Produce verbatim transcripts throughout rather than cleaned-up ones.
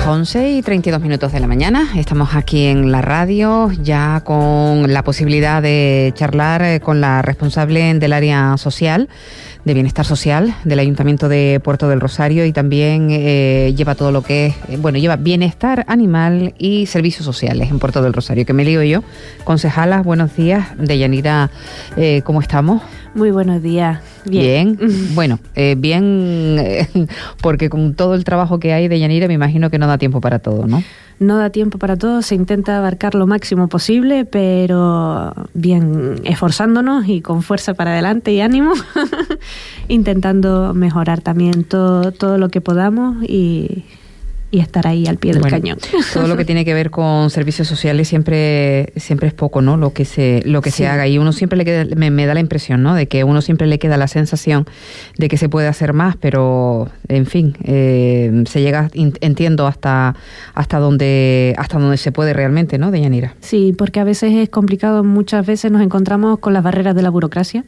once y treinta y dos minutos de la mañana. Estamos aquí en la radio ya con la posibilidad de charlar con la responsable del área social, de bienestar social del Ayuntamiento de Puerto del Rosario, y también eh, lleva todo lo que es, bueno, lleva bienestar animal y servicios sociales en Puerto del Rosario, que me lío yo. Concejala, buenos días. Deyanira, eh, ¿cómo estamos? Muy buenos días. Bien. Bien. Bueno, eh, bien, eh, porque con todo el trabajo que hay, Deyanira, me imagino que no da tiempo para todo, ¿no? No da tiempo para todo, se intenta abarcar lo máximo posible, pero bien, esforzándonos y con fuerza para adelante y ánimo, intentando mejorar también todo, todo lo que podamos y... y estar ahí al pie del bueno, cañón. Todo lo que tiene que ver con servicios sociales siempre siempre es poco, ¿no? Lo que se lo que sí. se haga, y uno siempre le queda, me, me da la impresión, ¿no? De que uno siempre le queda la sensación de que se puede hacer más, pero en fin, eh, se llega, entiendo, hasta hasta donde hasta donde se puede realmente, ¿no, Deyanira? Sí, porque a veces es complicado, muchas veces nos encontramos con las barreras de la burocracia.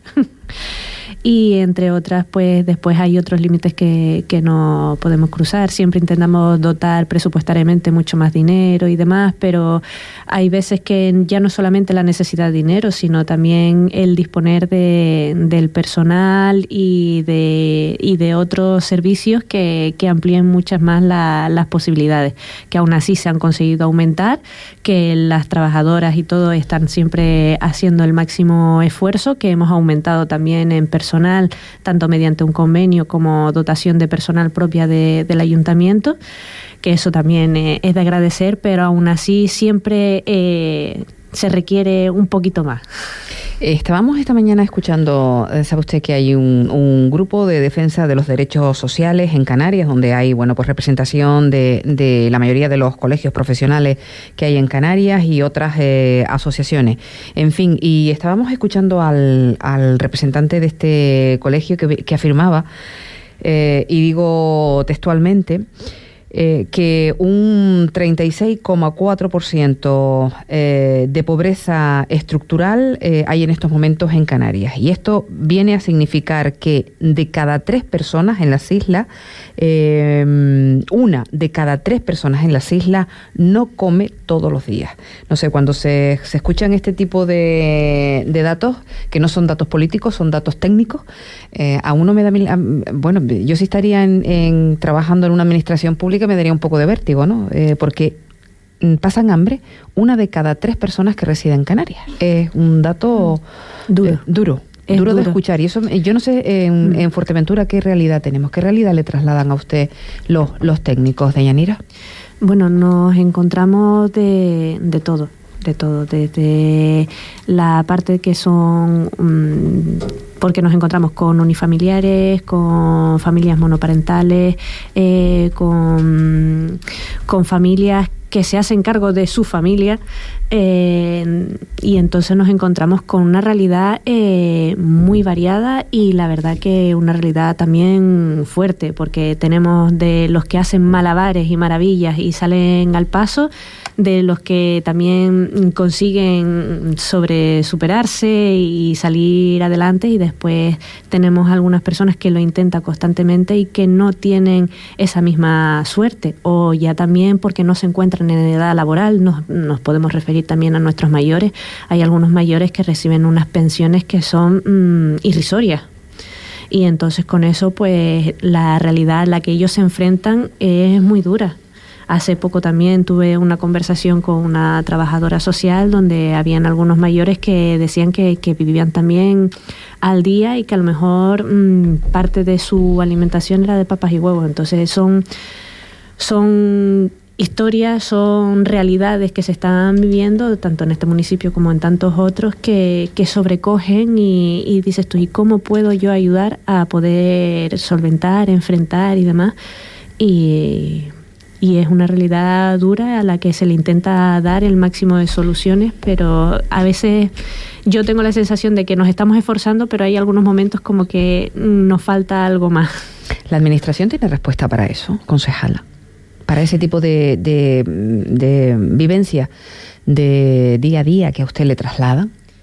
Y entre otras, pues después hay otros límites que, que no podemos cruzar. Siempre intentamos dotar presupuestariamente mucho más dinero y demás, pero hay veces que ya no solamente la necesidad de dinero, sino también el disponer de, del personal y de, y de otros servicios que, que amplíen muchas más la, las posibilidades, que aún así se han conseguido aumentar, que las trabajadoras y todo están siempre haciendo el máximo esfuerzo, que hemos aumentado también en personal, tanto mediante un convenio como dotación de personal propia de, del ayuntamiento, que eso también eh, es de agradecer, pero aún así siempre eh, se requiere un poquito más. Estábamos esta mañana escuchando, sabe usted que hay un, un grupo de defensa de los derechos sociales en Canarias, donde hay, bueno, pues representación de, de la mayoría de los colegios profesionales que hay en Canarias y otras eh, asociaciones. En fin, y estábamos escuchando al, al representante de este colegio que, que afirmaba, eh, y digo textualmente, Eh, que un treinta y seis coma cuatro por ciento eh, de pobreza estructural eh, hay en estos momentos en Canarias. Y esto viene a significar que de cada tres personas en las islas, eh, una de cada tres personas en las islas no come todos los días. No sé, cuando se, se escuchan este tipo de, de datos, que no son datos políticos, son datos técnicos, eh, a uno me da... A, bueno, yo sí estaría en, en, trabajando en una administración pública, me daría un poco de vértigo, ¿no? Eh, porque pasan hambre una de cada tres personas que residen en Canarias. Es un dato duro, eh, duro, es duro de duro. escuchar. Y eso, yo no sé en, mm. en Fuerteventura qué realidad tenemos, qué realidad le trasladan a usted los, los técnicos, Deyanira. Bueno, nos encontramos de, de todo. De todo, desde la parte que son, mmm, porque nos encontramos con unifamiliares, con familias monoparentales, eh, con, con familias que se hacen cargo de su familia, eh, y entonces nos encontramos con una realidad eh, muy variada, y la verdad que una realidad también fuerte, porque tenemos de los que hacen malabares y maravillas y salen al paso, de los que también consiguen sobre superarse y salir adelante, y después tenemos algunas personas que lo intentan constantemente y que no tienen esa misma suerte, o ya también porque no se encuentran en edad laboral. Nos, nos podemos referir también a nuestros mayores. Hay algunos mayores que reciben unas pensiones que son mmm, irrisorias. Y entonces con eso, pues la realidad a la que ellos se enfrentan es muy dura. Hace poco también tuve una conversación con una trabajadora social donde habían algunos mayores que decían que, que vivían también al día y que a lo mejor mmm, parte de su alimentación era de papas y huevos. Entonces son, son historias, son realidades que se están viviendo tanto en este municipio como en tantos otros que, que sobrecogen y, y dices tú, ¿y cómo puedo yo ayudar a poder solventar, enfrentar y demás? Y... Y es una realidad dura a la que se le intenta dar el máximo de soluciones, pero a veces yo tengo la sensación de que nos estamos esforzando, pero hay algunos momentos como que nos falta algo más. ¿La administración tiene respuesta para eso, concejala? Para ese tipo de, de, de vivencia de día a día que a usted le trasladan.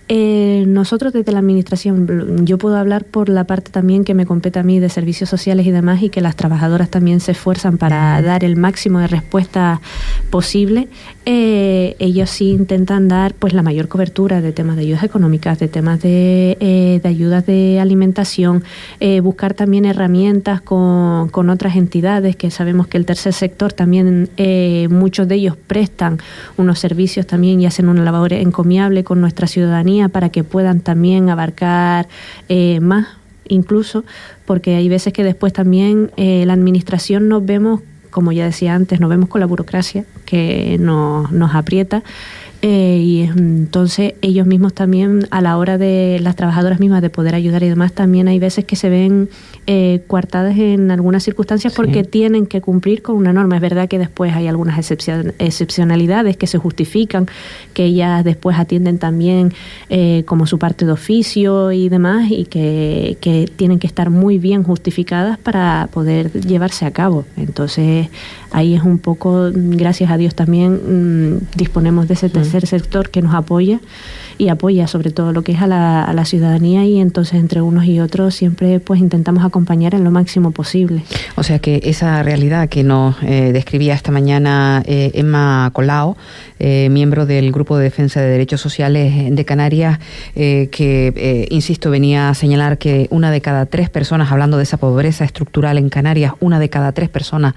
Eh, nosotros desde la Administración, yo puedo hablar por la parte también que me compete a mí de servicios sociales y demás, y que las trabajadoras también se esfuerzan para dar el máximo de respuesta posible. Eh, ellos sí intentan dar pues la mayor cobertura de temas de ayudas económicas, de temas de, eh, de ayudas de alimentación, eh, buscar también herramientas con, con otras entidades, que sabemos que el tercer sector también, eh, muchos de ellos prestan unos servicios también y hacen una labor encomiable con nuestra ciudadanía, para que puedan también abarcar eh, más, incluso, porque hay veces que después también eh, la Administración nos vemos, como ya decía antes, nos vemos con la burocracia que nos, nos aprieta. Eh, y entonces ellos mismos también, a la hora de las trabajadoras mismas de poder ayudar y demás, también hay veces que se ven eh, coartadas en algunas circunstancias, porque sí, tienen que cumplir con una norma. Es verdad que después hay algunas excepcion- excepcionalidades que se justifican, que ellas después atienden también eh, como su parte de oficio y demás, y que, que tienen que estar muy bien justificadas para poder llevarse a cabo. Entonces ahí es un poco, gracias a Dios también, mmm, disponemos de ese tercer sector que nos apoya, y apoya sobre todo lo que es a la, a la ciudadanía, y entonces entre unos y otros siempre pues intentamos acompañar en lo máximo posible. O sea que esa realidad que nos eh, describía esta mañana eh, Emma Colao, eh, miembro del Grupo de Defensa de Derechos Sociales de Canarias, eh, que, eh, insisto, venía a señalar que una de cada tres personas, hablando de esa pobreza estructural en Canarias, una de cada tres personas,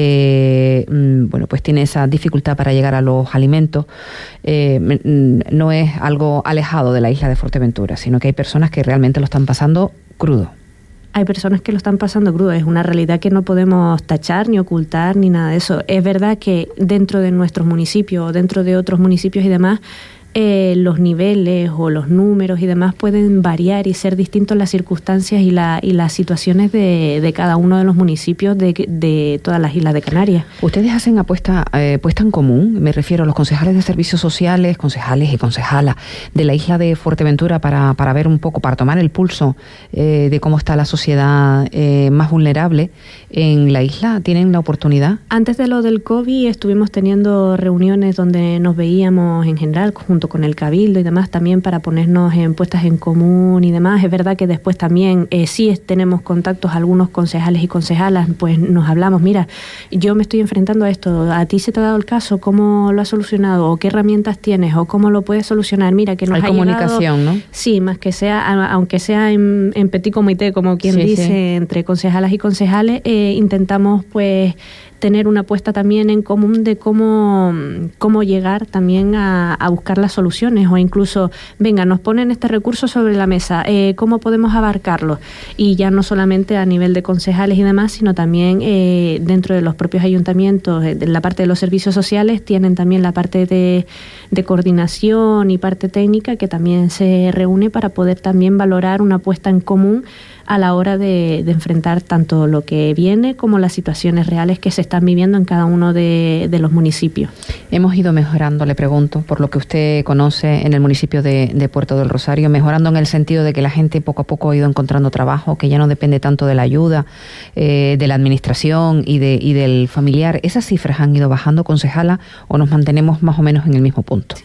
eh, bueno, pues tiene esa dificultad para llegar a los alimentos. Eh, no es algo alejado de la isla de Fuerteventura, sino que hay personas que realmente lo están pasando crudo. Hay personas que lo están pasando crudo, es una realidad que no podemos tachar ni ocultar ni nada de eso. Es verdad que dentro de nuestros municipios o dentro de otros municipios y demás, eh, los niveles o los números y demás pueden variar y ser distintos las circunstancias y, la, y las situaciones de, de cada uno de los municipios de, de todas las islas de Canarias. ¿Ustedes hacen apuesta, eh, puesta en común? Me refiero a los concejales de servicios sociales, concejales y concejalas de la isla de Fuerteventura, para, para ver un poco, para tomar el pulso eh, de cómo está la sociedad eh, más vulnerable en la isla. ¿Tienen la oportunidad? Antes de lo del COVID estuvimos teniendo reuniones donde nos veíamos en general junto con el Cabildo y demás, también para ponernos en puestas en común y demás. Es verdad que después también eh, sí tenemos contactos, algunos concejales y concejalas, pues nos hablamos, mira, yo me estoy enfrentando a esto, a ti se te ha dado el caso, ¿cómo lo has solucionado? ¿O qué herramientas tienes? ¿O cómo lo puedes solucionar? Mira, que nos hay ha comunicación, llegado, ¿no? Sí, más que sea, aunque sea en, en petit comité, como quien sí, dice, sí, entre concejalas y concejales, eh, intentamos pues tener una apuesta también en común de cómo, cómo llegar también a, a buscar las soluciones, o incluso, venga, nos ponen este recurso sobre la mesa, eh, ¿cómo podemos abarcarlo? Y ya no solamente a nivel de concejales y demás, sino también eh, dentro de los propios ayuntamientos, eh, la parte de los servicios sociales, tienen también la parte de, de coordinación y parte técnica, que también se reúne para poder también valorar una apuesta en común a la hora de, de enfrentar tanto lo que viene como las situaciones reales que se están viviendo en cada uno de, de los municipios. Hemos ido mejorando, le pregunto, por lo que usted conoce en el municipio de, de Puerto del Rosario, mejorando en el sentido de que la gente poco a poco ha ido encontrando trabajo, que ya no depende tanto de la ayuda eh, de la administración y, de, y del familiar. ¿Esas cifras han ido bajando, concejala, o nos mantenemos más o menos en el mismo punto?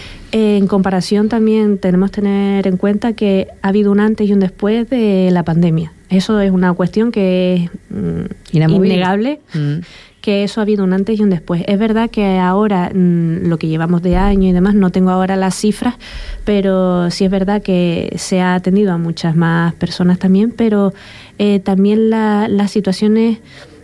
En comparación, también tenemos que tener en cuenta que ha habido un antes y un después de la pandemia. Eso es una cuestión que es mm, innegable, mm. que eso ha habido un antes y un después. Es verdad que ahora, mmm, lo que llevamos de año y demás, no tengo ahora las cifras, pero sí es verdad que se ha atendido a muchas más personas también, pero eh, también la, las situaciones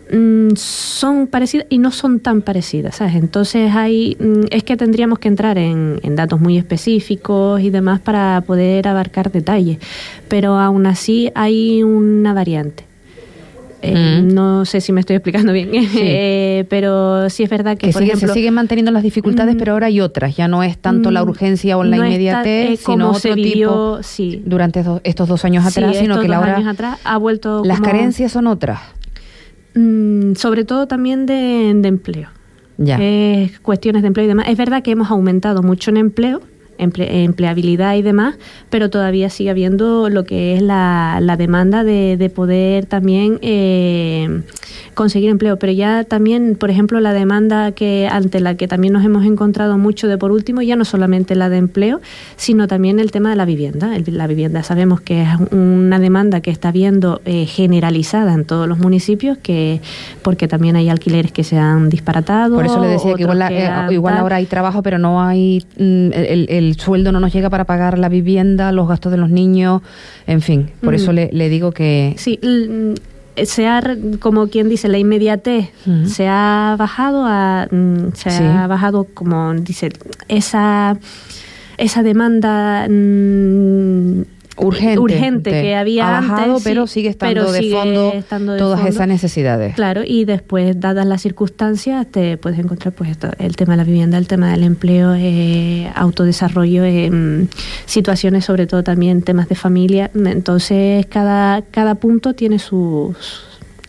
son parecidas y no son tan parecidas, ¿sabes? Entonces hay es que tendríamos que entrar en, en datos muy específicos y demás para poder abarcar detalles, pero aún así hay una variante. Eh, mm. No sé si me estoy explicando bien, sí. eh, pero sí es verdad que, que por sigue, ejemplo, se siguen manteniendo las dificultades, mm, pero ahora hay otras. Ya no es tanto mm, la urgencia o la no inmediatez, está, eh, sino otro vivió, tipo sí. durante do, estos dos años atrás, sí, sino que la hora, atrás ha vuelto las como, carencias son otras. Mm, sobre todo también de, de empleo. Ya. Eh, cuestiones de empleo y demás. Es verdad que hemos aumentado mucho en empleo, emple, empleabilidad y demás, pero todavía sigue habiendo lo que es la, la demanda de, de poder también eh, conseguir empleo. Pero ya también, por ejemplo, la demanda que ante la que también nos hemos encontrado mucho de por último, ya no solamente la de empleo, sino también el tema de la vivienda. El, la vivienda sabemos que es una demanda que está viendo eh, generalizada en todos los municipios, que porque también hay alquileres que se han disparatado. Por eso le decía que igual, que eh, igual ahora hay trabajo, pero no hay mm, el, el sueldo no nos llega para pagar la vivienda, los gastos de los niños, en fin. Por mm. eso le, le digo que... Sí, se ha, como quien dice, la inmediatez uh-huh. se ha bajado a se sí. ha bajado, como dice, esa esa demanda mmm, urgente, urgente que había ha bajado, antes, pero sigue estando pero de sigue fondo estando de todas fondo. esas necesidades. Claro, y después, dadas las circunstancias, te puedes encontrar pues esto, el tema de la vivienda, el tema del empleo, eh, autodesarrollo, eh, situaciones, sobre todo también temas de familia. Entonces, cada, cada punto tiene sus...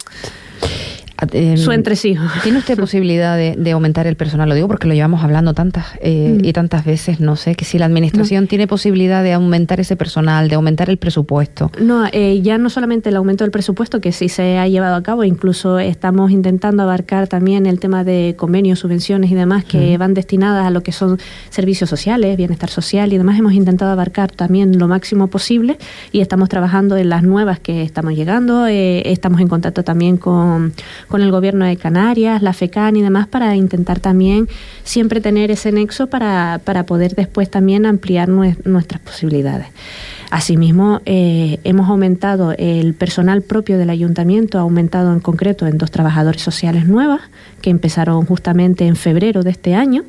Eh, su entresijo. ¿Tiene usted posibilidad de, de aumentar el personal? Lo digo porque lo llevamos hablando tantas eh, mm. y tantas veces, no sé, que si la administración no. tiene posibilidad de aumentar ese personal, de aumentar el presupuesto. No, eh, ya no solamente el aumento del presupuesto, que sí se ha llevado a cabo, incluso estamos intentando abarcar también el tema de convenios, subvenciones y demás que mm. van destinadas a lo que son servicios sociales, bienestar social y demás. Hemos intentado abarcar también lo máximo posible y estamos trabajando en las nuevas que estamos llegando. Eh, estamos en contacto también con con el gobierno de Canarias, la FECAN y demás, para intentar también siempre tener ese nexo para, para poder después también ampliar nues, nuestras posibilidades. Asimismo, eh, hemos aumentado el personal propio del ayuntamiento, ha aumentado en concreto en dos trabajadores sociales nuevas, que empezaron justamente en febrero de este año.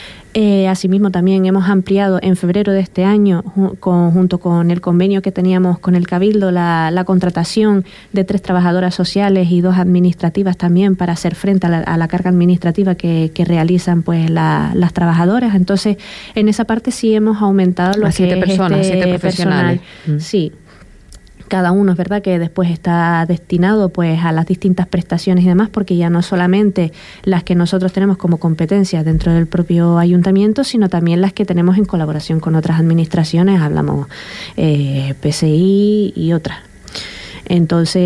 Eh, asimismo, también hemos ampliado en febrero de este año, ju- con, junto con el convenio que teníamos con el Cabildo, la, la contratación de tres trabajadoras sociales y dos administrativas también para hacer frente a la, a la carga administrativa que, que realizan pues la, las trabajadoras. Entonces, en esa parte sí hemos aumentado lo a que siete es personas, este siete profesionales. Personal. Mm. Sí. Cada uno es verdad que después está destinado pues a las distintas prestaciones y demás, porque ya no solamente las que nosotros tenemos como competencias dentro del propio ayuntamiento, sino también las que tenemos en colaboración con otras administraciones, hablamos eh, P S I y otras. Entonces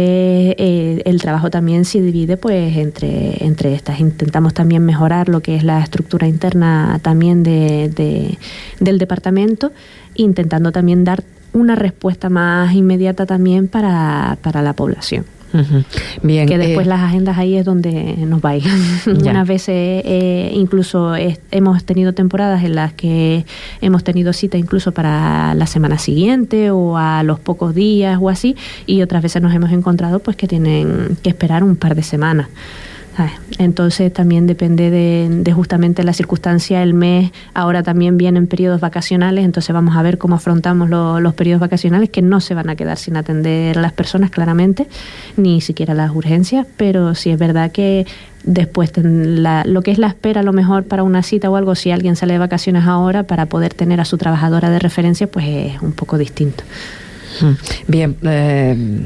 eh, el trabajo también se divide pues entre, entre estas. Intentamos también mejorar lo que es la estructura interna también de, de, del departamento, intentando también dar una respuesta más inmediata también para, para la población. Uh-huh. Bien, que después eh, las agendas ahí es donde nos bailan. Unas veces eh, incluso es, hemos tenido temporadas en las que hemos tenido cita incluso para la semana siguiente o a los pocos días o así, y otras veces nos hemos encontrado pues que tienen que esperar un par de semanas. ¿Sabes? Entonces también depende de, de justamente la circunstancia. El mes ahora también vienen periodos vacacionales, entonces vamos a ver cómo afrontamos lo, los periodos vacacionales, que no se van a quedar sin atender a las personas claramente, ni siquiera las urgencias, pero sí es verdad que después la, lo que es la espera a lo mejor para una cita o algo, si alguien sale de vacaciones ahora, para poder tener a su trabajadora de referencia, pues es un poco distinto. Bien, eh...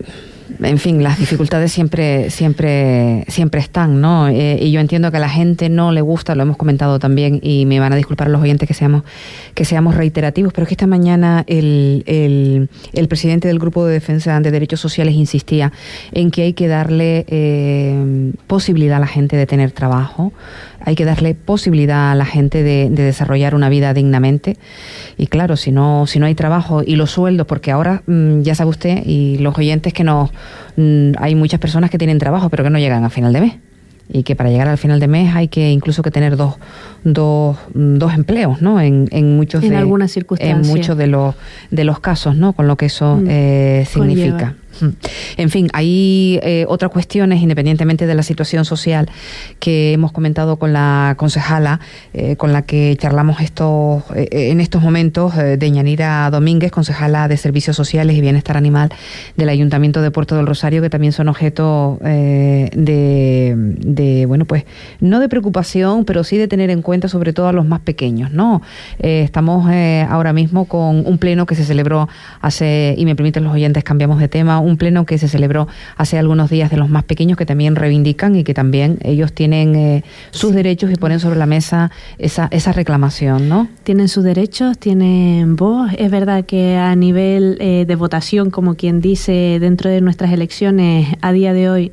en fin, las dificultades siempre siempre siempre están, ¿no? Eh, y yo entiendo que a la gente no le gusta, lo hemos comentado también, y me van a disculpar los oyentes que seamos que seamos reiterativos, pero es que esta mañana el, el, el presidente del Grupo de Defensa de Derechos Sociales insistía en que hay que darle eh, posibilidad a la gente de tener trabajo, hay que darle posibilidad a la gente de, de desarrollar una vida dignamente. Y claro, si no si no hay trabajo y los sueldos, porque ahora mmm, ya sabe usted y los oyentes que no mmm, hay muchas personas que tienen trabajo pero que no llegan a final de mes, y que para llegar al final de mes hay que incluso que tener dos dos, dos empleos, ¿no? En, en muchos en de algunas circunstancias, en muchos de los de los casos, ¿no? Con lo que eso mm, eh, significa. Conlleva. En fin, hay eh, otras cuestiones, independientemente de la situación social, que hemos comentado con la concejala, eh, con la que charlamos estos, eh, en estos momentos, eh, Deyanira Domínguez, concejala de Servicios Sociales y Bienestar Animal del Ayuntamiento de Puerto del Rosario, que también son objeto eh, de, de, bueno, pues, no de preocupación, pero sí de tener en cuenta sobre todo a los más pequeños, ¿no? Eh, estamos eh, ahora mismo con un pleno que se celebró hace, y me permiten los oyentes, cambiamos de tema, un pleno que se celebró hace algunos días de los más pequeños, que también reivindican y que también ellos tienen eh, sus derechos y ponen sobre la mesa esa, esa reclamación, ¿no? Tienen sus derechos, tienen voz. Es verdad que a nivel eh, de votación, como quien dice, dentro de nuestras elecciones a día de hoy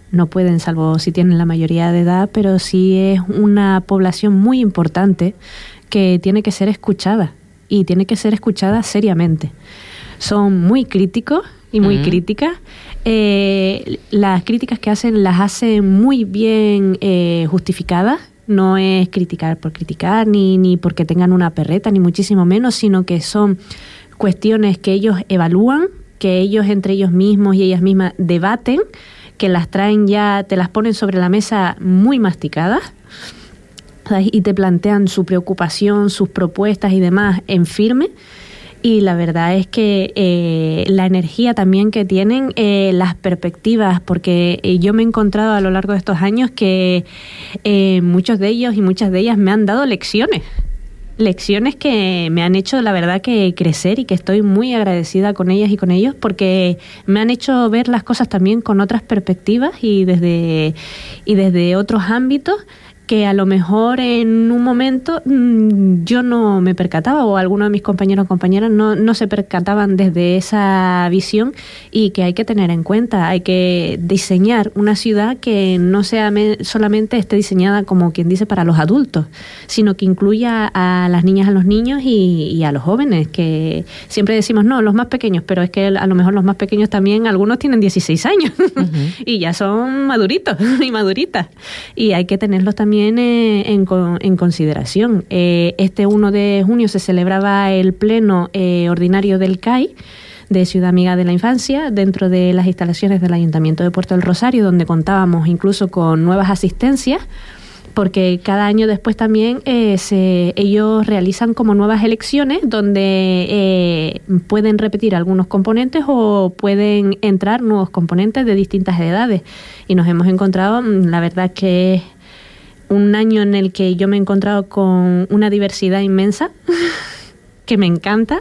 no pueden, salvo si tienen la mayoría de edad, pero sí es una población muy importante que tiene que ser escuchada y tiene que ser escuchada seriamente. Son muy críticos y muy uh-huh. críticas. Eh, las críticas que hacen las hacen muy bien eh, justificadas. No es criticar por criticar, ni, ni porque tengan una perreta, ni muchísimo menos, sino que son cuestiones que ellos evalúan, que ellos entre ellos mismos y ellas mismas debaten, que las traen ya, te las ponen sobre la mesa muy masticadas y te plantean su preocupación, sus propuestas y demás en firme. Y la verdad es que eh, la energía también que tienen, eh, las perspectivas, porque eh, yo me he encontrado a lo largo de estos años que eh, muchos de ellos y muchas de ellas me han dado lecciones, lecciones que me han hecho la verdad que crecer y que estoy muy agradecida con ellas y con ellos porque me han hecho ver las cosas también con otras perspectivas y desde, y desde otros ámbitos que a lo mejor en un momento mmm, yo no me percataba o algunos de mis compañeros o compañeras no, no se percataban desde esa visión y que hay que tener en cuenta. Hay que diseñar una ciudad que no sea me, solamente esté diseñada como quien dice para los adultos, sino que incluya a las niñas, a los niños y, y a los jóvenes, que siempre decimos no, los más pequeños, pero es que a lo mejor los más pequeños también, algunos tienen dieciséis años uh-huh. y ya son maduritos y maduritas y hay que tenerlos también En, en, en consideración. Eh, este primero de junio se celebraba el pleno eh, ordinario del C A I, de Ciudad Amiga de la Infancia, dentro de las instalaciones del Ayuntamiento de Puerto del Rosario, donde contábamos incluso con nuevas asistencias, porque cada año después también eh, se, ellos realizan como nuevas elecciones, donde eh, pueden repetir algunos componentes o pueden entrar nuevos componentes de distintas edades. Y nos hemos encontrado, la verdad que es un año en el que yo me he encontrado con una diversidad inmensa que me encanta,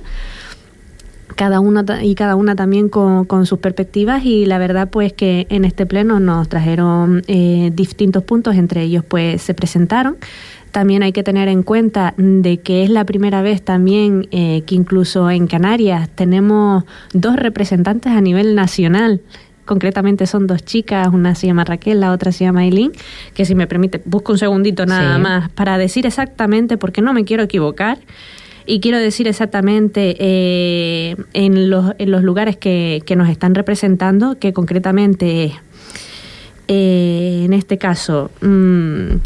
cada uno y cada una también con, con sus perspectivas, y la verdad pues que en este pleno nos trajeron eh, distintos puntos, entre ellos pues se presentaron. También hay que tener en cuenta de que es la primera vez también eh, que incluso en Canarias tenemos dos representantes a nivel nacional. Concretamente son dos chicas, una se llama Raquel, la otra se llama Aileen, que si me permite, busco un segundito nada sí. más para decir exactamente, porque no me quiero equivocar, y quiero decir exactamente eh, en, los, en los lugares que, que nos están representando, que concretamente eh, en este caso, mmm,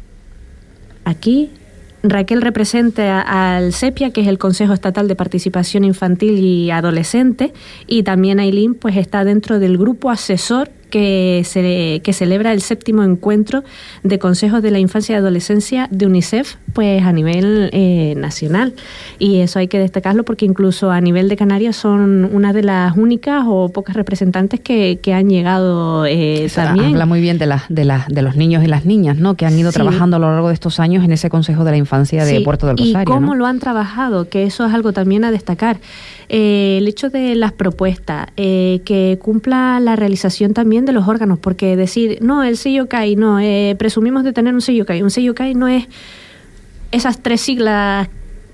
aquí... Raquel representa al SEPIA, que es el Consejo Estatal de Participación Infantil y Adolescente, y también Aileen pues está dentro del grupo asesor que se que celebra el séptimo encuentro de consejos de la infancia y adolescencia de UNICEF pues a nivel eh, nacional, y eso hay que destacarlo porque incluso a nivel de Canarias son una de las únicas o pocas representantes que, que han llegado eh, también. Habla muy bien de las de las de los niños y las niñas, ¿no? Que han ido sí. trabajando a lo largo de estos años en ese Consejo de la Infancia de sí. Puerto del Rosario. Y cómo ¿no? lo han trabajado, que eso es algo también a destacar. Eh, el hecho de las propuestas, eh, que cumpla la realización también de los órganos, porque decir, no, el sello C A I, no, eh, presumimos de tener un sello C A I. Un sello C A I no es esas tres siglas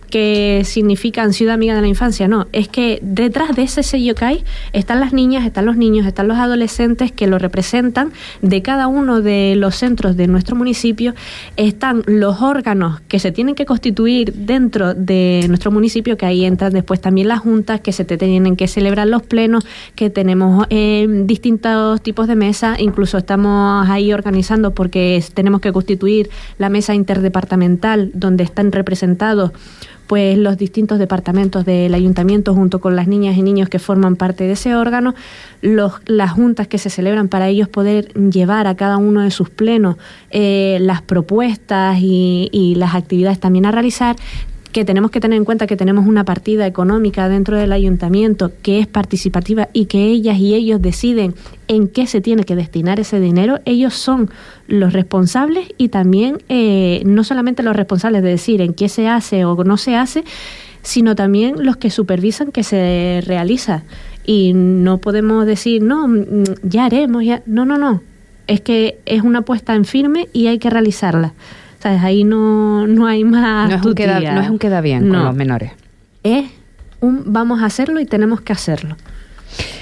que significan Ciudad Amiga de la Infancia, no, es que detrás de ese sello C A I están las niñas, están los niños, están los adolescentes que lo representan de cada uno de los centros de nuestro municipio, están los órganos que se tienen que constituir dentro de nuestro municipio, que ahí entran después también las juntas, que se te tienen que celebrar los plenos, que tenemos eh, distintos tipos de mesas, incluso estamos ahí organizando porque tenemos que constituir la mesa interdepartamental donde están representados pues los distintos departamentos del ayuntamiento junto con las niñas y niños que forman parte de ese órgano, los, las juntas que se celebran para ellos poder llevar a cada uno de sus plenos eh, las propuestas y, y las actividades también a realizar, que tenemos que tener en cuenta que tenemos una partida económica dentro del ayuntamiento que es participativa y que ellas y ellos deciden en qué se tiene que destinar ese dinero. Ellos son los responsables y también eh, no solamente los responsables de decir en qué se hace o no se hace, sino también los que supervisan que se realiza. Y no podemos decir, no, ya haremos, ya... no, no, no. Es que es una puesta en firme y hay que realizarla. ¿Sabes? Ahí no, no hay más no es, un queda, no es un queda bien no. con los menores. Es un vamos a hacerlo y tenemos que hacerlo.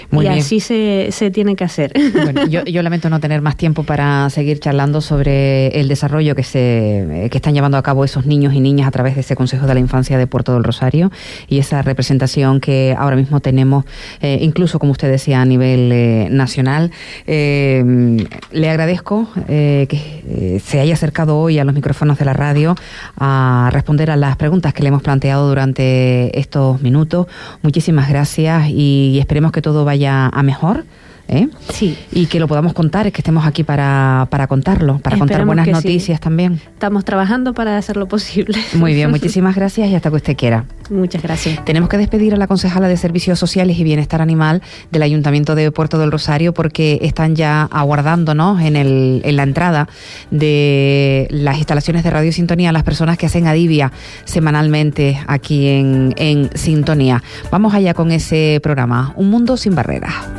Muy y bien. así se, se tiene que hacer. Bueno, yo, yo lamento no tener más tiempo para seguir charlando sobre el desarrollo que se que están llevando a cabo esos niños y niñas a través de ese Consejo de la Infancia de Puerto del Rosario y esa representación que ahora mismo tenemos, eh, incluso como usted decía, a nivel eh, nacional. Eh, le agradezco eh, que eh, se haya acercado hoy a los micrófonos de la radio a responder a las preguntas que le hemos planteado durante estos minutos. Muchísimas gracias y esperemos que todo vaya a mejor. ¿Eh? Sí. Y que lo podamos contar, que estemos aquí para, para contarlo, para Esperemos contar buenas que noticias sí. también. Estamos trabajando para hacer lo posible. Muy bien, muchísimas gracias y hasta que usted quiera. Muchas gracias. Tenemos que despedir a la concejala de Servicios Sociales y Bienestar Animal del Ayuntamiento de Puerto del Rosario porque están ya aguardándonos en, el, en la entrada de las instalaciones de Radio Sintonía las personas que hacen Adivia semanalmente aquí en, en Sintonía. Vamos allá con ese programa, Un Mundo Sin Barreras.